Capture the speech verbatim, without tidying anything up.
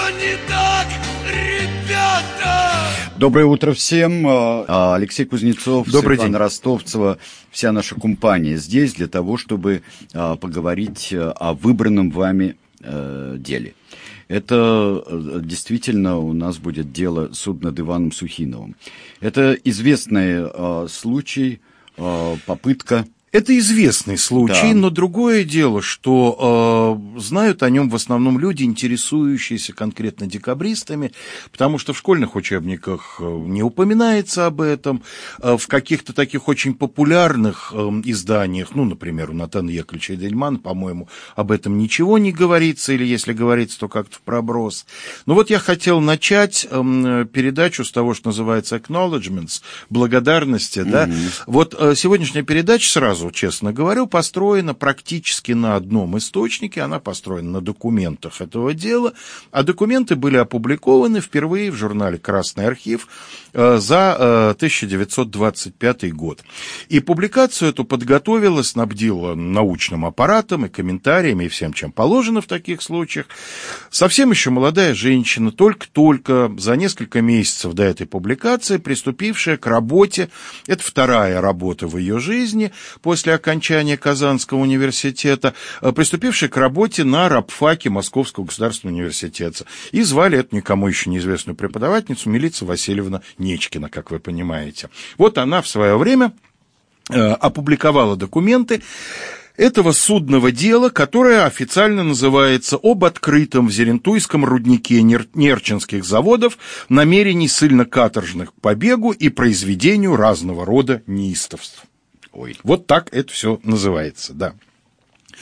все не так, ребята! Доброе утро всем. Алексей Кузнецов, Добрый Светлана день. Ростовцева, вся наша компания здесь для того, чтобы поговорить о выбранном вами деле. Это действительно у нас будет дело суд над Иваном Сухиновым. Это известный случай, попытка... Это известный случай, Да. но другое дело, что э, знают о нем в основном люди, интересующиеся конкретно декабристами, потому что в школьных учебниках не упоминается об этом, э, в каких-то таких очень популярных э, изданиях, ну, например, у Натана Яковлевича Эдельмана, по-моему, об этом ничего не говорится, или если говорится, то как-то в проброс. Но вот я хотел начать э, передачу с того, что называется acknowledgements, благодарности, mm-hmm. да. Вот э, сегодняшняя передача сразу, честно говорю, построена практически на одном источнике, она построена на документах этого дела, а документы были опубликованы впервые в журнале «Красный архив» за тысяча девятьсот двадцать пятый год. И публикацию эту подготовила, снабдила научным аппаратом и комментариями, и всем, чем положено в таких случаях. Совсем еще молодая женщина, только-только за несколько месяцев до этой публикации приступившая к работе, это вторая работа в ее жизни, после окончания Казанского университета, приступившая к работе на рабфаке Московского государственного университета. И звали эту никому еще неизвестную преподавательницу Милица Васильевна Нечкина, как вы понимаете. Вот она в свое время э, опубликовала документы этого судного дела, которое официально называется «Об открытом в Зелентуйском руднике Нерчинских заводов намерений ссыльно-каторжных к побегу и произведению разного рода неистовств». Ой. Вот так это все называется, да.